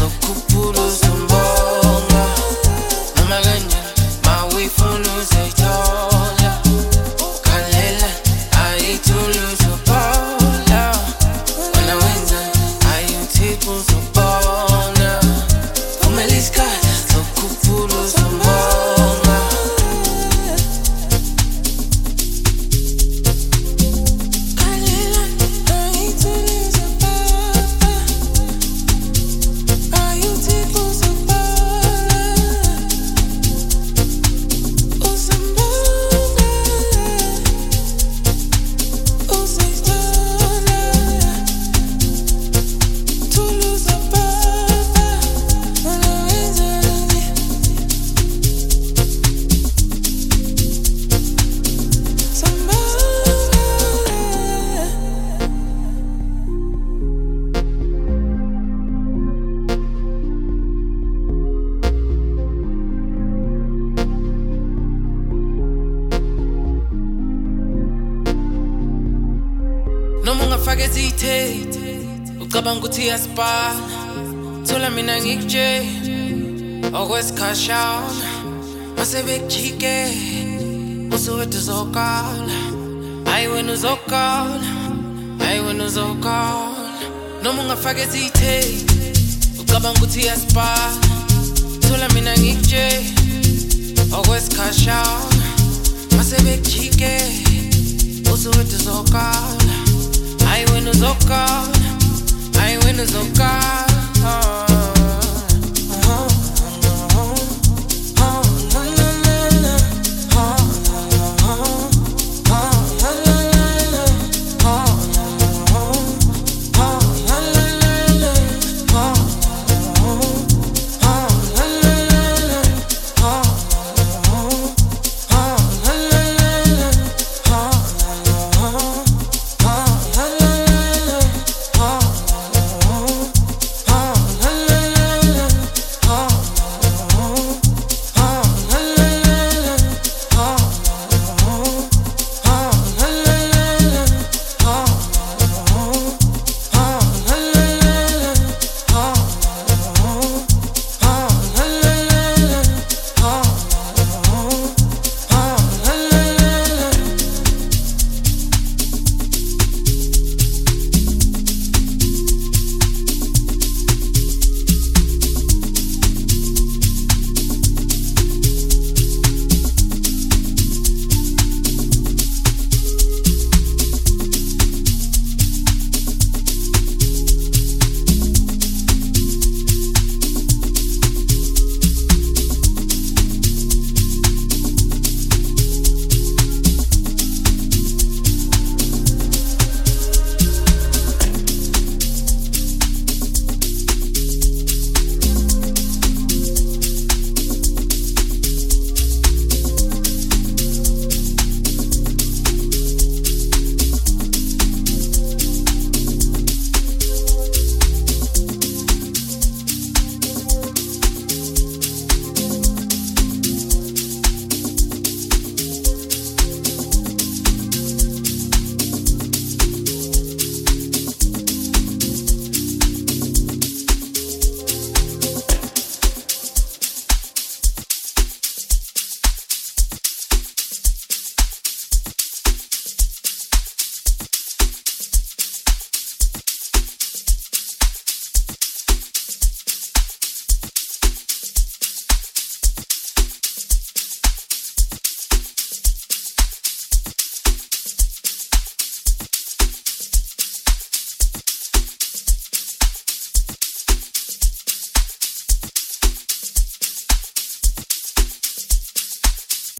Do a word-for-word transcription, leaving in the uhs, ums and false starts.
sokhuphula uzombonga noma kanjani mawifuna uzayithola khalela ayithula uzobona wena wenza ayuthipha uzobona vumela isikhathi sokhuphula uzombonga khalela ayithula uzobona ayuthipha uzobona uzombona uzayithola thula uzobona wena wenza noma ungafaka ezithethe ucabanga ukuthi iyasipana thola mina ngikutshela okwesikhashana mase bekujike usuwethu uzokala hayi wena uzokala hayi wena uzokala noma ungafaka ezithethe ucabanga ukuthi iyasipana thola mina ngikutshela okwesikhashana mase bekujike usuwethu uzokala hayi wena uzokala hayi wena uzokala